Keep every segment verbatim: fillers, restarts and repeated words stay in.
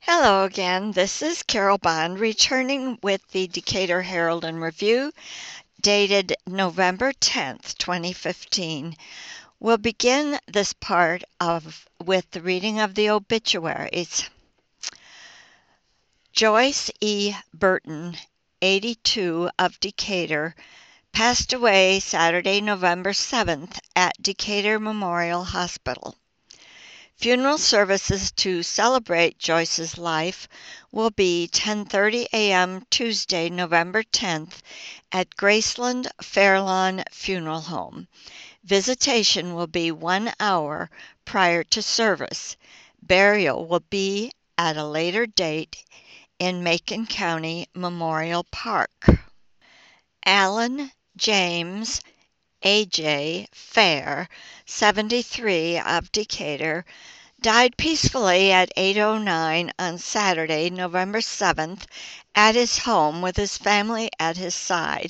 Hello again. This is Carol Bond returning with the Decatur Herald and Review, dated November tenth, twenty fifteen. We'll begin this part of with the reading of the obituaries. Joyce E. Burton, eighty-two, of Decatur, passed away Saturday, November seventh at Decatur Memorial Hospital. Funeral services to celebrate Joyce's life will be ten thirty a.m. Tuesday, November tenth at Graceland Fairlawn Funeral Home. Visitation will be one hour prior to service. Burial will be at a later date in Macon County Memorial Park. Alan James A J Fair, seventy-three, of Decatur, died peacefully at eight oh nine on Saturday, November seventh, at his home with his family at his side.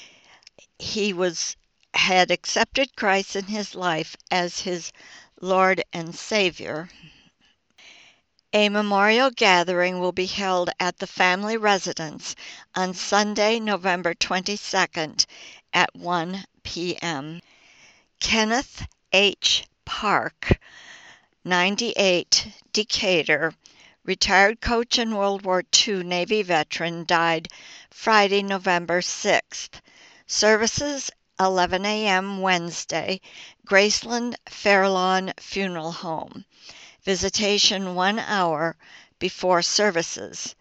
He was had accepted Christ in his life as his Lord and Savior. A memorial gathering will be held at the family residence on Sunday, November twenty-second at one p.m. Kenneth H. Park, ninety-eight, Decatur, retired coach and World War Two Navy veteran, died Friday, November sixth. Services eleven a.m. Wednesday, Graceland Fairlawn Funeral Home. Visitation one hour before services.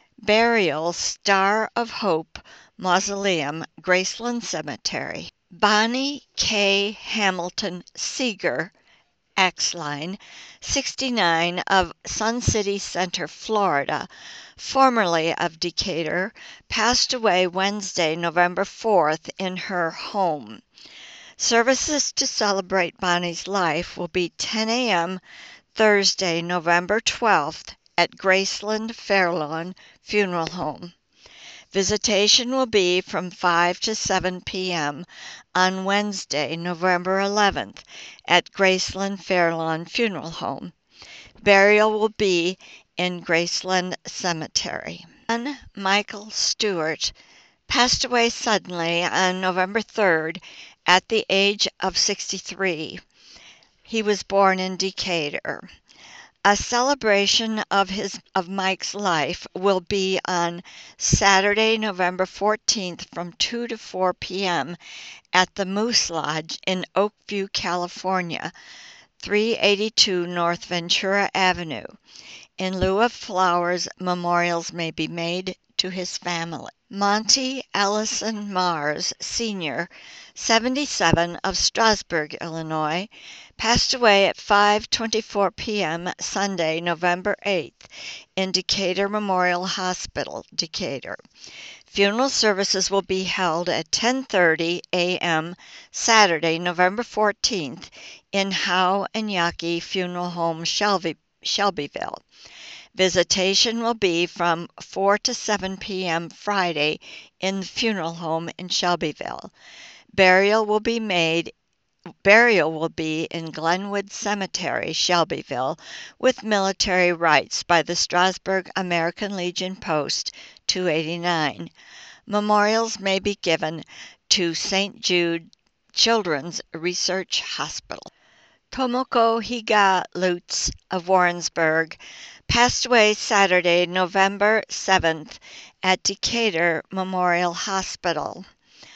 Burial Star of Hope Mausoleum, Graceland Cemetery. Bonnie K. Hamilton Seeger, Axline, sixty-nine, of Sun City Center, Florida, formerly of Decatur, passed away Wednesday, November fourth, in her home. Services to celebrate Bonnie's life will be ten a.m. Thursday, November twelfth, at Graceland Fairlawn Funeral Home. Visitation will be from five to seven p.m. on Wednesday, November eleventh, at Graceland Fairlawn Funeral Home. Burial will be in Graceland Cemetery. John Michael Stewart passed away suddenly on November third at the age of sixty-three. He was born in Decatur. A celebration of his of Mike's life will be on Saturday, November fourteenth from two to four p.m. at the Moose Lodge in Oakview, California, three eighty-two North Ventura Avenue. In lieu of flowers, memorials may be made to his family. Monty Ellison Mars, Senior, seventy-seven, of Strasburg, Illinois, passed away at five twenty-four p.m. Sunday, November eighth, in Decatur Memorial Hospital, Decatur. Funeral services will be held at ten thirty a.m. Saturday, November fourteenth, in Howe and Yaki Funeral Home, Shelby, Shelbyville. Visitation will be from four to seven p.m. Friday in the funeral home in Shelbyville. Burial will be made Burial will be in Glenwood Cemetery, Shelbyville, with military rites by the Strasburg American Legion Post two eighty-nine. Memorials may be given to Saint Jude Children's Research Hospital. Tomoko Higa Lutz of Warrensburg passed away Saturday, November seventh, at Decatur Memorial Hospital.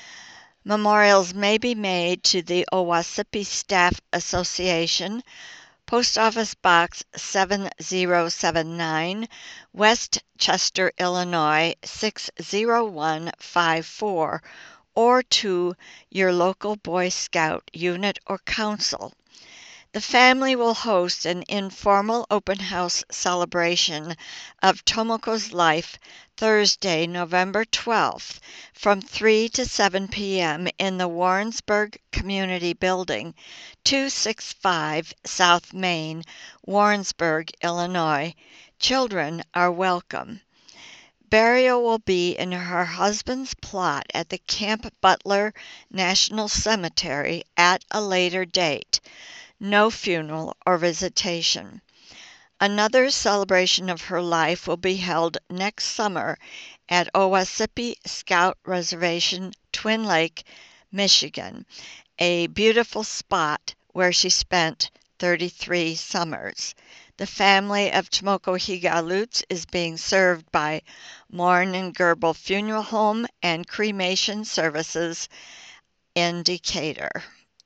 Memorials may be made to the Owassipe Staff Association, Post Office Box seven zero seven nine, West Chester, Illinois six zero one five four, or to your local Boy Scout unit or council. The family will host an informal open house celebration of Tomoko's life Thursday, November twelfth, from three to seven p.m. in the Warrensburg Community Building, two sixty-five South Main, Warrensburg, Illinois. Children are welcome. Burial will be in her husband's plot at the Camp Butler National Cemetery at a later date. No funeral or visitation. Another celebration of her life will be held next summer at Owasippi Scout Reservation, Twin Lake, Michigan, a beautiful spot where she spent thirty-three summers. The family of Tomoko Higa Lutz is being served by Morn and Gerbil Funeral Home and Cremation Services in Decatur.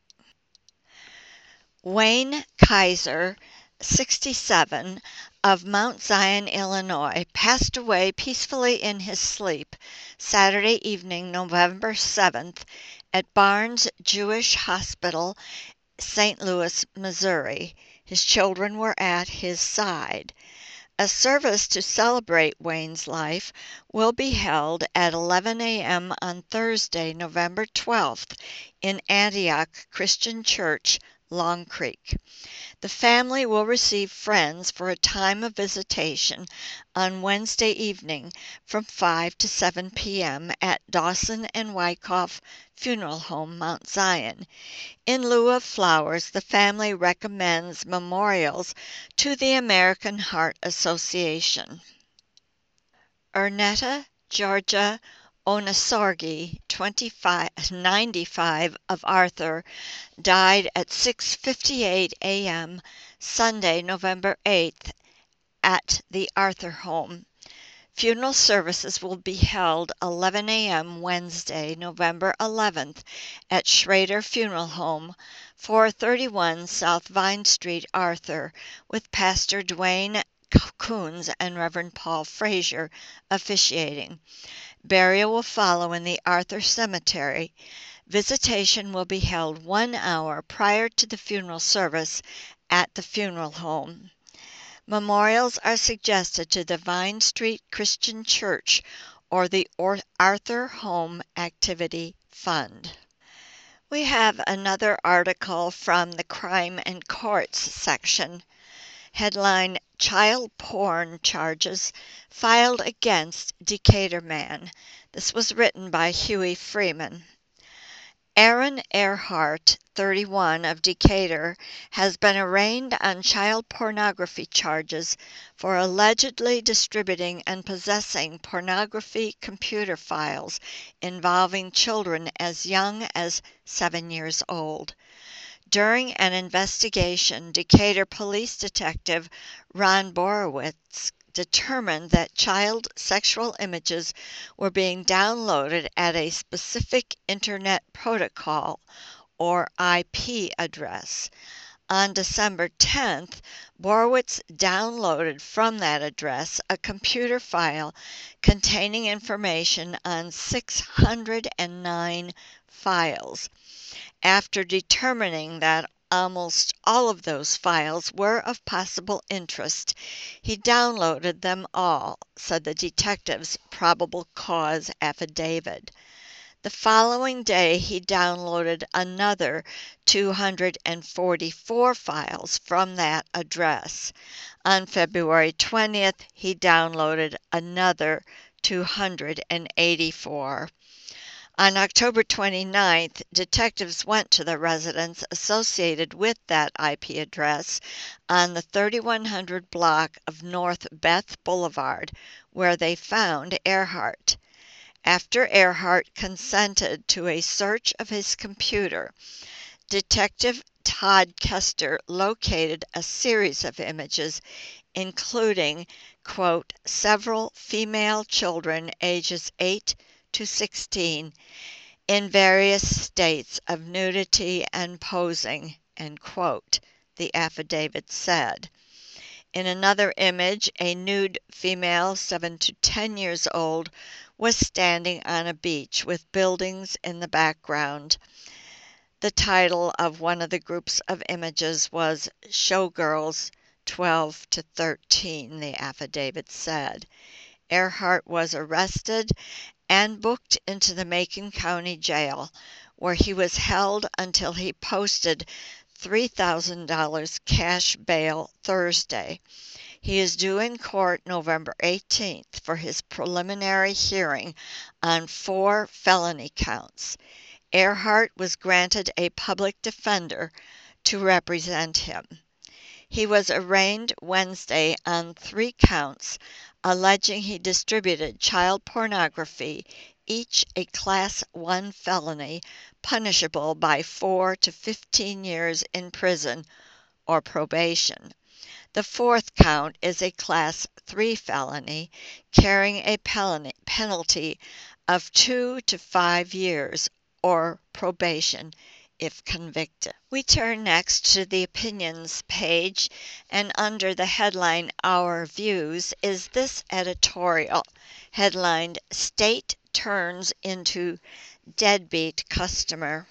Wayne Kaiser, sixty-seven, of Mount Zion, Illinois, passed away peacefully in his sleep Saturday evening, November seventh, at Barnes Jewish Hospital, Saint Louis, Missouri. His children were at his side. A service to celebrate Wayne's life will be held at eleven a.m. on Thursday, November twelfth, in Antioch Christian Church, Long Creek. The family will receive friends for a time of visitation on Wednesday evening from five to seven p.m. at Dawson and Wyckoff Funeral Home, Mount Zion. In lieu of flowers, the family recommends memorials to the American Heart Association. Ernetta Georgia Onasorgi, ninety-five, of Arthur, died at six fifty-eight a.m. Sunday, November eighth, at the Arthur home. Funeral services will be held eleven a.m. Wednesday, November eleventh, at Schrader Funeral Home, four thirty-one South Vine Street, Arthur, with Pastor Dwayne Coons and Reverend Paul Frazier officiating. Burial will follow in the Arthur Cemetery. Visitation will be held one hour prior to the funeral service at the funeral home. Memorials are suggested to the Vine Street Christian Church or the Arthur Home Activity Fund. We have another article from the Crime and Courts section. Headline: Child Porn Charges Filed Against Decatur Man. This was written by Huey Freeman. Aaron Earhart, thirty-one, of Decatur, has been arraigned on child pornography charges for allegedly distributing and possessing pornography computer files involving children as young as seven years old. During an investigation, Decatur Police Detective Ron Borowitz determined that child sexual images were being downloaded at a specific Internet Protocol, or I P, address. On December tenth, Borowitz downloaded from that address a computer file containing information on six hundred nine files. After determining that almost all of those files were of possible interest, he downloaded them all, said the detective's probable cause affidavit. The following day, he downloaded another two hundred forty-four files from that address. On February twentieth, he downloaded another two hundred eighty-four. On October twenty-ninth, detectives went to the residence associated with that I P address on the thirty-one hundred block of North Beth Boulevard, where they found Earhart. After Earhart consented to a search of his computer, Detective Todd Kester located a series of images, including, quote, several female children ages eight to sixteen in various states of nudity and posing, end quote, the affidavit said. In another image, a nude female, seven to ten years old, was standing on a beach with buildings in the background. The title of one of the groups of images was Showgirls twelve to thirteen, the affidavit said. Earhart was arrested and booked into the Macon County Jail, where he was held until he posted three thousand dollars cash bail Thursday. He is due in court November eighteenth for his preliminary hearing on four felony counts. Earhart was granted a public defender to represent him. He was arraigned Wednesday on three counts, alleging he distributed child pornography, each a Class one felony, punishable by four to fifteen years in prison or probation. The fourth count is a Class three felony, carrying a penalty of two to five years or probation if convicted. We turn next to the opinions page, and under the headline Our Views is this editorial, headlined State Turns into Deadbeat Customer.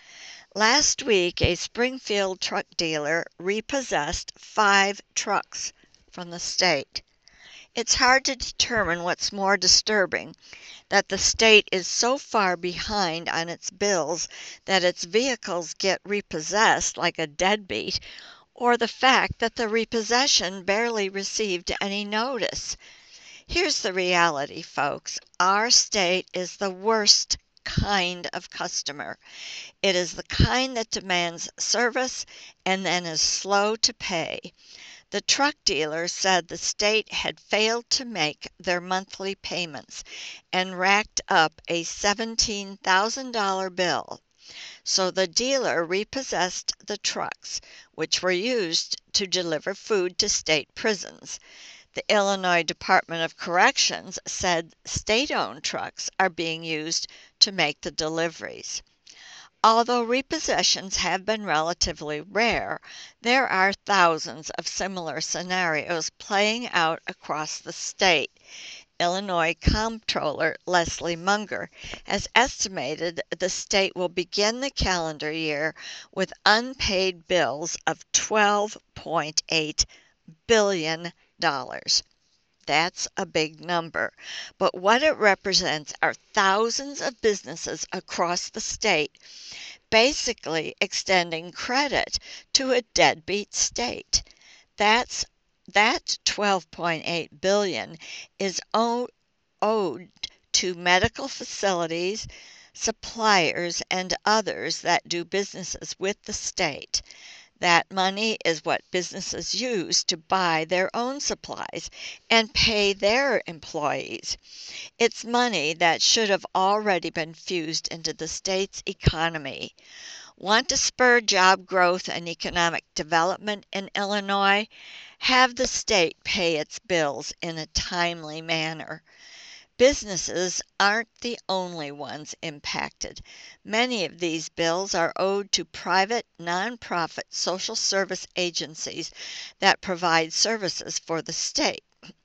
Last week, a Springfield truck dealer repossessed five trucks from the state. It's hard to determine what's more disturbing, that the state is so far behind on its bills that its vehicles get repossessed like a deadbeat, or the fact that the repossession barely received any notice. Here's the reality, folks. Our state is the worst kind of customer. It is the kind that demands service and then is slow to pay. The truck dealer said the state had failed to make their monthly payments and racked up a seventeen thousand dollars bill. So the dealer repossessed the trucks, which were used to deliver food to state prisons. The Illinois Department of Corrections said state-owned trucks are being used to make the deliveries. Although repossessions have been relatively rare, there are thousands of similar scenarios playing out across the state. Illinois Comptroller Leslie Munger has estimated the state will begin the calendar year with unpaid bills of twelve point eight billion dollars. That's a big number, but what it represents are thousands of businesses across the state basically extending credit to a deadbeat state. That's that twelve point eight billion dollars is owed, owed to medical facilities, suppliers, and others that do businesses with the state. That money is what businesses use to buy their own supplies and pay their employees. It's money that should have already been fused into the state's economy. Want to spur job growth and economic development in Illinois? Have the state pay its bills in a timely manner. Businesses aren't the only ones impacted. Many of these bills are owed to private, nonprofit social service agencies that provide services for the state.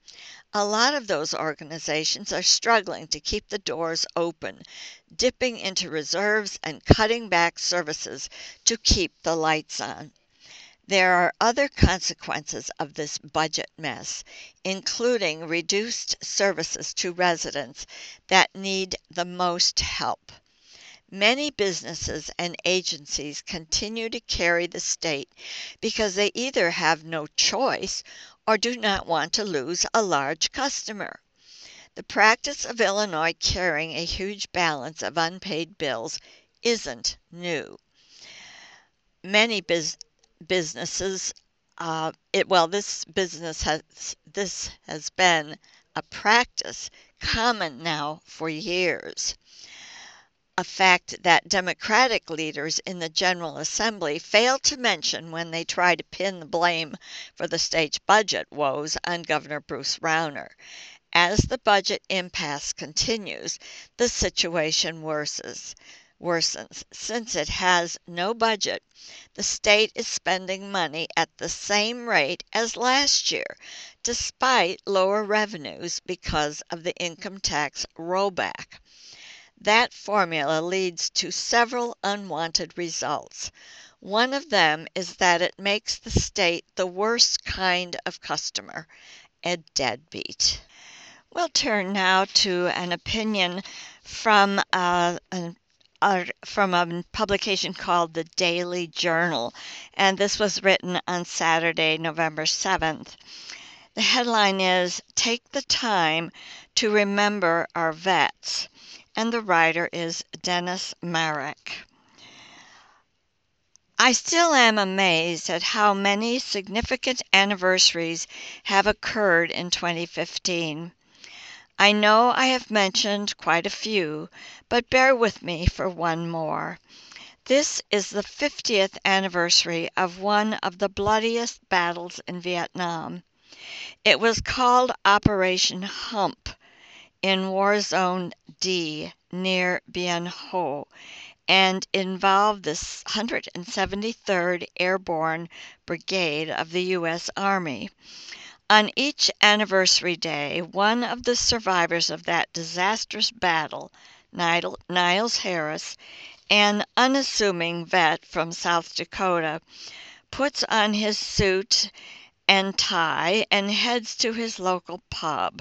A lot of those organizations are struggling to keep the doors open, dipping into reserves and cutting back services to keep the lights on. There are other consequences of this budget mess, including reduced services to residents that need the most help. Many businesses and agencies continue to carry the state because they either have no choice or do not want to lose a large customer. The practice of Illinois carrying a huge balance of unpaid bills isn't new. Many businesses businesses uh, it well this business has this has been a practice common now for years, a fact that Democratic leaders in the General Assembly fail to mention when they try to pin the blame for the state's budget woes on Governor Bruce Rauner. As the budget impasse continues, the situation worsens. worsens. Since it has no budget, the state is spending money at the same rate as last year, despite lower revenues because of the income tax rollback. That formula leads to several unwanted results. One of them is that it makes the state the worst kind of customer, a deadbeat. We'll turn now to an opinion from uh, an Uh, from a publication called the Daily Journal, and this was written on Saturday, November seventh. The headline is, "Take the Time to Remember Our Vets," and the writer is Dennis Marek. I still am amazed at how many significant anniversaries have occurred in twenty fifteen. I know I have mentioned quite a few, but bear with me for one more. This is the fiftieth anniversary of one of the bloodiest battles in Vietnam. It was called Operation Hump in War Zone D near Bien Ho and involved the one hundred seventy-third Airborne Brigade of the U S Army. On each anniversary day, one of the survivors of that disastrous battle, Niles Harris, an unassuming vet from South Dakota, puts on his suit and tie and heads to his local pub.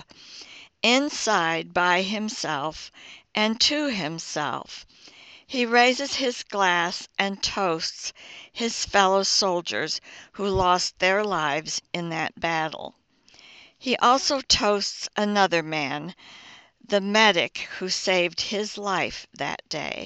Inside by himself and to himself, he raises his glass and toasts his fellow soldiers who lost their lives in that battle. He also toasts another man, the medic who saved his life that day.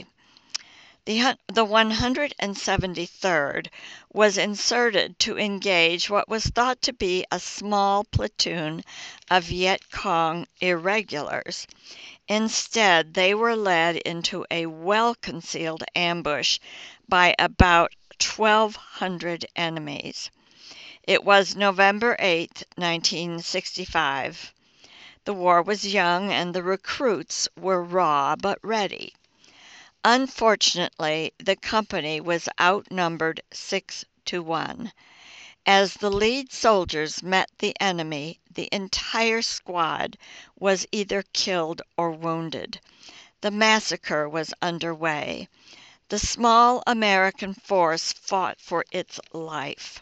The, the one hundred seventy-third was inserted to engage what was thought to be a small platoon of Viet Cong irregulars. Instead, they were led into a well-concealed ambush by about twelve hundred enemies. It was November eighth, nineteen sixty-five. The war was young and the recruits were raw but ready. Unfortunately, the company was outnumbered six to one. As the lead soldiers met the enemy, the entire squad was either killed or wounded. The massacre was underway. The small American force fought for its life.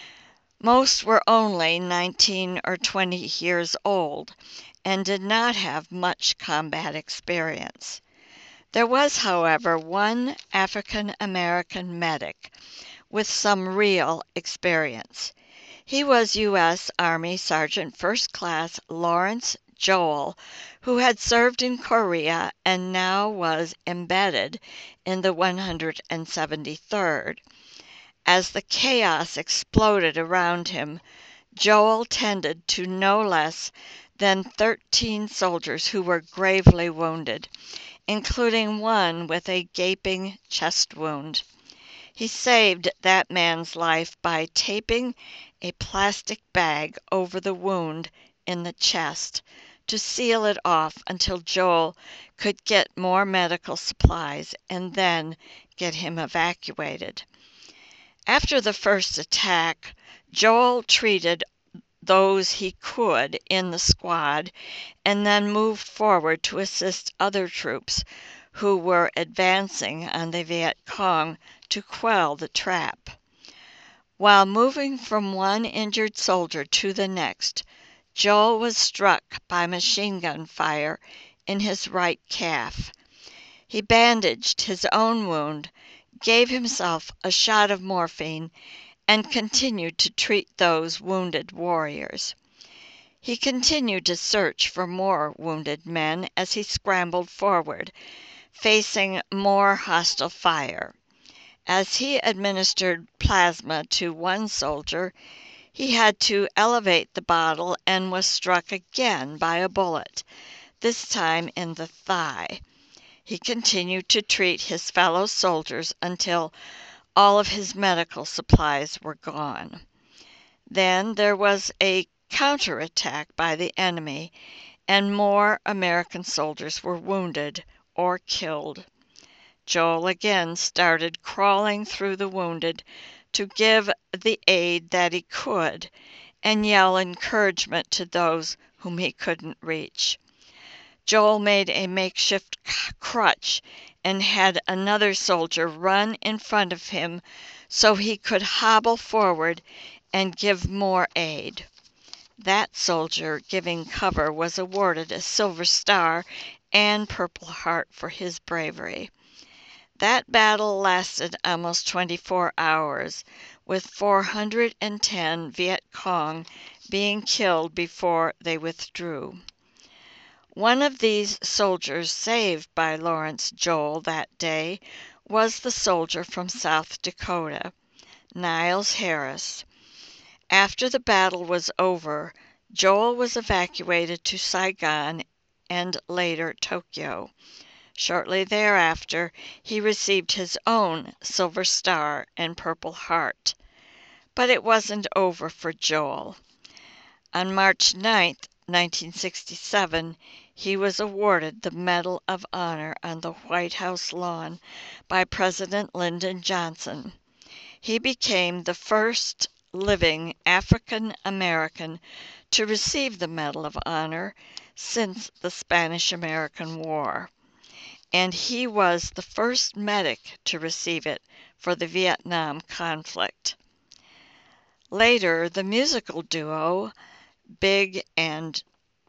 Most were only nineteen or twenty years old and did not have much combat experience. There was, however, one African American medic with some real experience. He was U S Army Sergeant First Class Lawrence Joel, who had served in Korea and now was embedded in the one hundred seventy-third. As the chaos exploded around him, Joel tended to no less than thirteen soldiers who were gravely wounded, including one with a gaping chest wound. He saved that man's life by taping a plastic bag over the wound in the chest to seal it off until Joel could get more medical supplies and then get him evacuated. After the first attack, Joel treated those he could in the squad and then moved forward to assist other troops who were advancing on the Viet Cong to quell the trap. While moving from one injured soldier to the next, Joel was struck by machine gun fire in his right calf. He bandaged his own wound, gave himself a shot of morphine, and continued to treat those wounded warriors. He continued to search for more wounded men as he scrambled forward, facing more hostile fire. As he administered plasma to one soldier, he had to elevate the bottle and was struck again by a bullet, this time in the thigh. He continued to treat his fellow soldiers until all of his medical supplies were gone. Then there was a counterattack by the enemy, and more American soldiers were wounded or killed. Joel again started crawling through the wounded to give the aid that he could and yell encouragement to those whom he couldn't reach. Joel made a makeshift crutch and had another soldier run in front of him so he could hobble forward and give more aid. That soldier giving cover was awarded a Silver Star and Purple Heart for his bravery. That battle lasted almost twenty-four hours, with four hundred ten Viet Cong being killed before they withdrew. One of these soldiers saved by Lawrence Joel that day was the soldier from South Dakota, Niles Harris. After the battle was over, Joel was evacuated to Saigon and later Tokyo. Shortly thereafter, he received his own Silver Star and Purple Heart. But it wasn't over for Joel. On March ninth, nineteen sixty-seven, he was awarded the Medal of Honor on the White House lawn by President Lyndon Johnson. He became the first living African American to receive the Medal of Honor since the Spanish-American War, and he was the first medic to receive it for the Vietnam conflict. Later, the musical duo Big and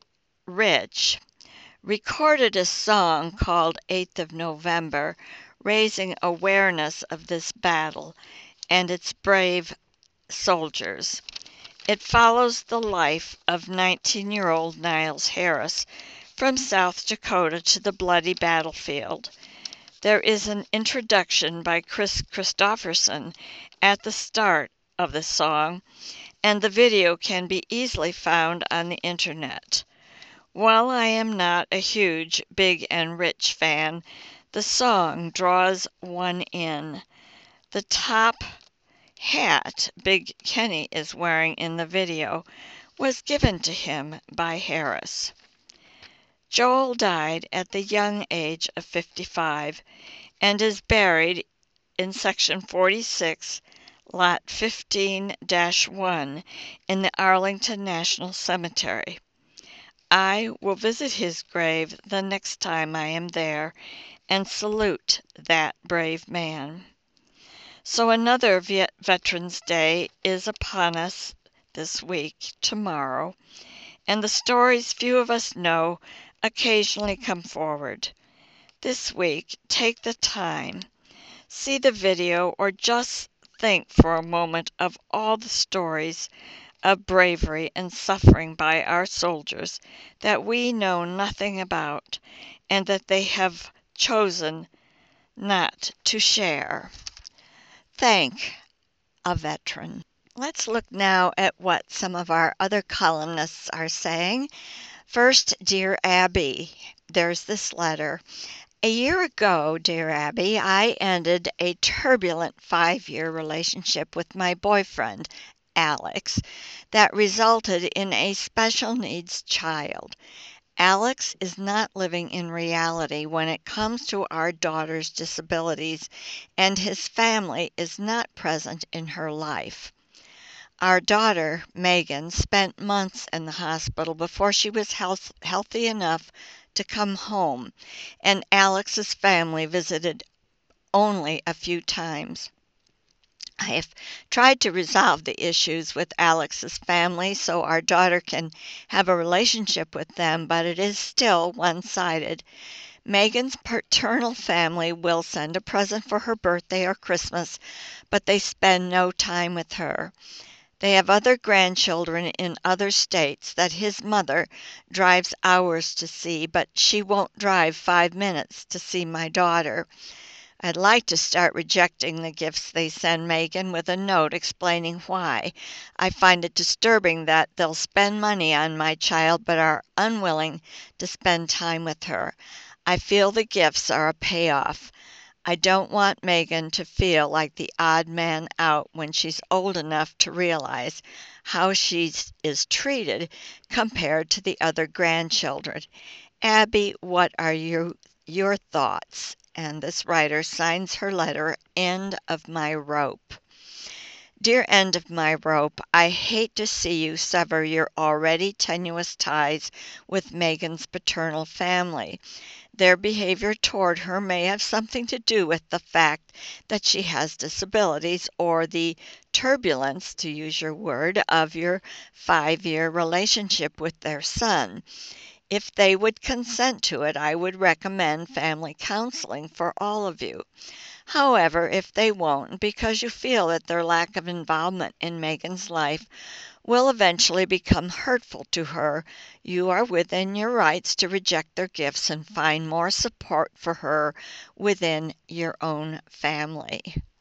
Rich recorded a song called eighth of November, raising awareness of this battle and its brave soldiers. It follows the life of nineteen-year-old Niles Harris from South Dakota to the bloody battlefield. There is an introduction by Kris Kristofferson at the start of the song, and the video can be easily found on the internet. While I am not a huge Big and Rich fan, the song draws one in. The top hat Big Kenny is wearing in the video was given to him by Harris. Joel died at the young age of fifty-five and is buried in Section forty-six, Lot fifteen dash one in the Arlington National Cemetery. I will visit his grave the next time I am there and salute that brave man. So another Viet Veterans Day is upon us this week, tomorrow, and the stories few of us know occasionally come forward. This week, take the time, see the video, or just think for a moment of all the stories of bravery and suffering by our soldiers that we know nothing about and that they have chosen not to share. Thank a veteran. Let's look now at what some of our other columnists are saying. First, Dear Abby, there's this letter. A year ago, dear Abby, I ended a turbulent five-year relationship with my boyfriend, Alex, that resulted in a special needs child. Alex is not living in reality when it comes to our daughter's disabilities, and his family is not present in her life. Our daughter, Megan, spent months in the hospital before she was health- healthy enough to come home, and Alex's family visited only a few times. I have tried to resolve the issues with Alex's family so our daughter can have a relationship with them, but it is still one-sided. Megan's paternal family will send a present for her birthday or Christmas, but they spend no time with her. They have other grandchildren in other states that his mother drives hours to see, but she won't drive five minutes to see my daughter. I'd like to start rejecting the gifts they send Megan with a note explaining why. I find it disturbing that they'll spend money on my child but are unwilling to spend time with her. I feel the gifts are a payoff. I don't want Megan to feel like the odd man out when she's old enough to realize how she is treated compared to the other grandchildren. Abby, what are your, your thoughts? And this writer signs her letter, End of My Rope. Dear End of My Rope, I hate to see you sever your already tenuous ties with Megan's paternal family. Their behavior toward her may have something to do with the fact that she has disabilities or the turbulence, to use your word, of your five-year relationship with their son. If they would consent to it, I would recommend family counseling for all of you. However, if they won't, because you feel that their lack of involvement in Megan's life will eventually become hurtful to her, you are within your rights to reject their gifts and find more support for her within your own family.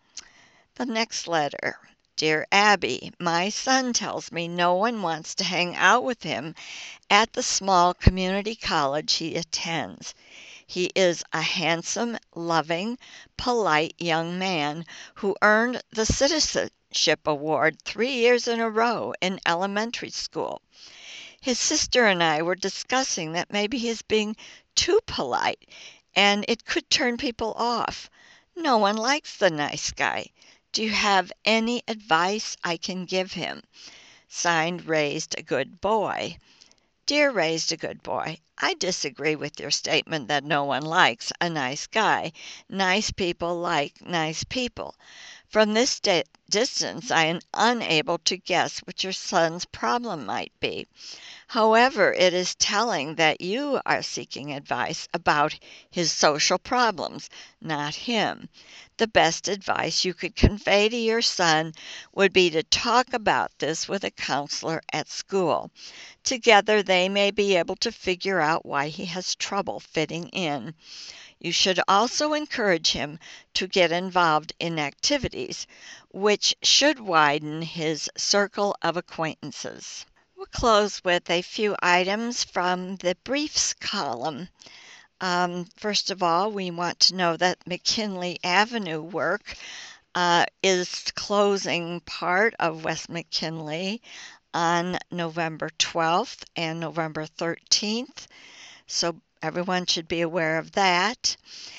The next letter. Dear Abby, my son tells me no one wants to hang out with him at the small community college he attends. He is a handsome, loving, polite young man who earned the Citizenship Award three years in a row in elementary school. His sister and I were discussing that maybe he is being too polite and it could turn people off. No one likes the nice guy. Do you have any advice I can give him? Signed, Raised a Good Boy. Dear Raised a Good Boy, I disagree with your statement that no one likes a nice guy. Nice people like nice people. From this di- distance, I am unable to guess what your son's problem might be. However, it is telling that you are seeking advice about his social problems, not him. The best advice you could convey to your son would be to talk about this with a counselor at school. Together, they may be able to figure out why he has trouble fitting in. You should also encourage him to get involved in activities, which should widen his circle of acquaintances. We'll close with a few items from the briefs column. Um, first of all, we want to know that McKinley Avenue work uh, is closing part of West McKinley on November twelfth and November thirteenth, so everyone should be aware of that.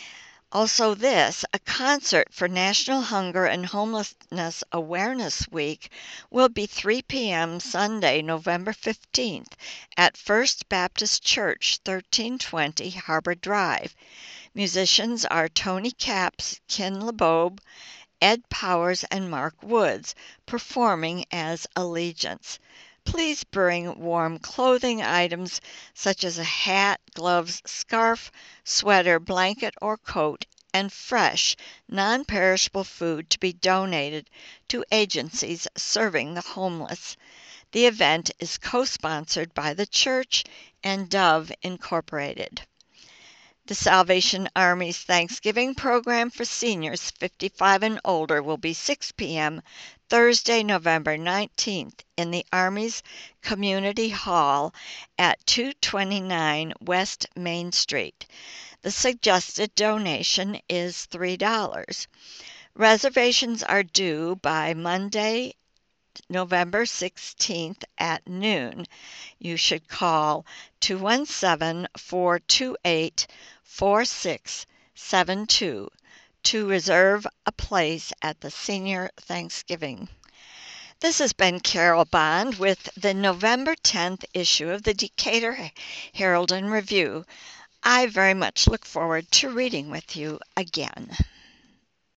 Also this, a concert for National Hunger and Homelessness Awareness Week will be three p.m. Sunday, November fifteenth at First Baptist Church, thirteen twenty Harbor Drive. Musicians are Tony Capps, Ken LeBobe, Ed Powers, and Mark Woods, performing as Allegiance. Please bring warm clothing items such as a hat, gloves, scarf, sweater, blanket, or coat, and fresh, non-perishable food to be donated to agencies serving the homeless. The event is co-sponsored by the church and Dove Incorporated. The Salvation Army's Thanksgiving program for seniors fifty-five and older will be six p.m. Thursday, November nineteenth in the Army's Community Hall at two twenty-nine West Main Street. The suggested donation is three dollars. Reservations are due by Monday, November sixteenth at noon. You should call two one seven, four two eight, four six seven two to reserve a place at the Senior Thanksgiving. This has been Carol Bond with the November tenth issue of the Decatur Herald and Review. I very much look forward to reading with you again.